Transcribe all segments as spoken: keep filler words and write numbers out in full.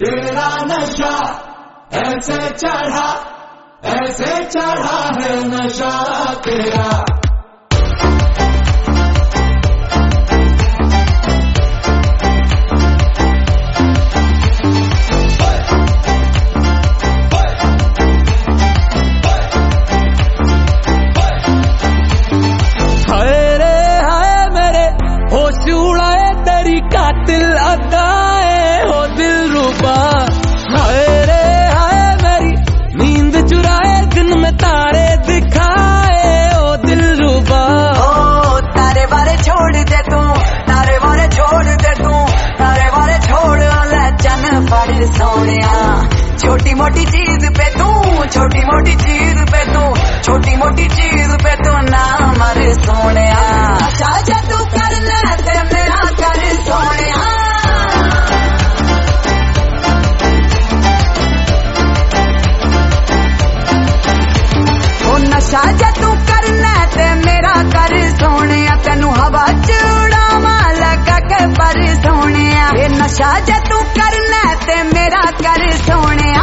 तेरा नशा ऐसे चढ़ा, ऐसे चढ़ा है नशा तेरा। हाय रे हाय मेरे होश उड़ाए तेरी कातिल अदाए हो दिलरुबा। हाय रे हाय मेरी नींद चुराए दिन में तारे दिखाए ओ दिलरुबा। ओ तारे बारे छोड़ दे तू, तारे बारे छोड़ दे तू, तारे बारे छोड़ ले चन पड़ सोनिया। छोटी मोटी चीज पे तू, छोटी मोटी चीज पे तू, छोटी मोटी चीज पे तू ना मर सोनिया। अच्छा तू कर ले ते मेरा कर सोनिया। ओ नशा जे तू कर ले ते मेरा कर सोनिया। तेनू हवा च उड़ावा लगा के पर सोनिया। ये नशा जे तू कर ले ते मेरा कर सोनिया।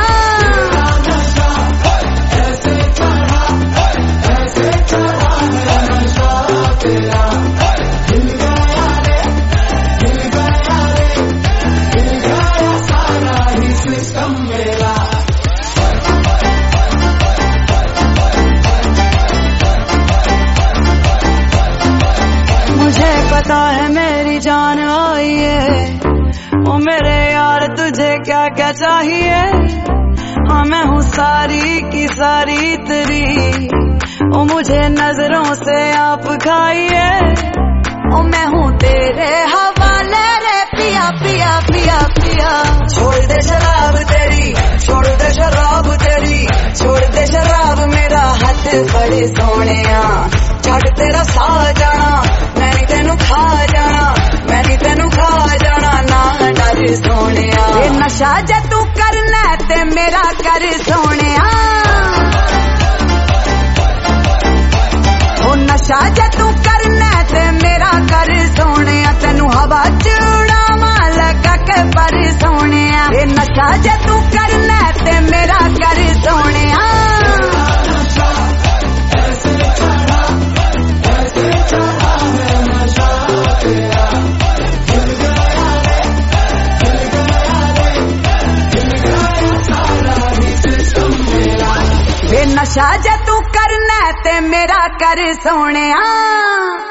मुझे पता है मेरी जान आई है, ओ मेरे यार तुझे क्या क्या चाहिए। हाँ मैं हूँ सारी की सारी तेरी, ओ मुझे नजरों से आप खाइए। ओ मैं हूँ तेरे हवाले रे पिया पिया पिया पिया। छोड़ दे शराब तेरी, छोड़ दे शराब तेरी, छोड़ दे शराब मेरा हाथ बड़े सोनिया। छड़ तेरा सा जाना मैं भी तेनू खा जाना, मैं भी तेनू खा जाना ना डर सोनिया। ये नशा जे तू कर ले ते मेरा कर सोनिया। ओ नशा जे तू कर ले ते मेरा कर सोनिया। तेनू हवा च उड़ावा लगा के पर सोनिया। ये नशा जे तू कर ले ते मेरा कर सोनिया। ये नशा जे तू करना ते मेरा कर सोनिया।